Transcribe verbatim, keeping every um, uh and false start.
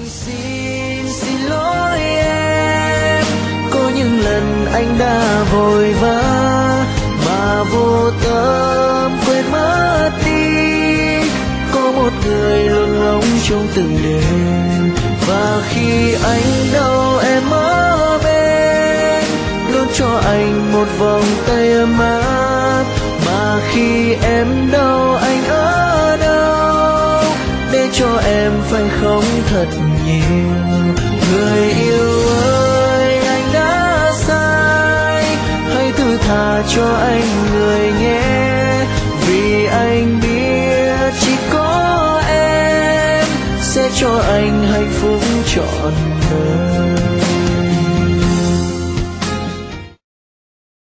xin xin lỗi em, có những lần anh đã vội vã mà vô tâm quên mất đi có một người luôn ngóng trong từng đêm. Và khi anh đâu em ở bên, luôn cho anh một vòng tay ấm áp. Mà khi em đâu anh ở đâu, để cho em phải không thật nhiều. Người yêu ơi, anh đã sai, hãy thứ tha cho anh người nhé. Vì anh biết chỉ có em sẽ cho anh hạnh phúc trọn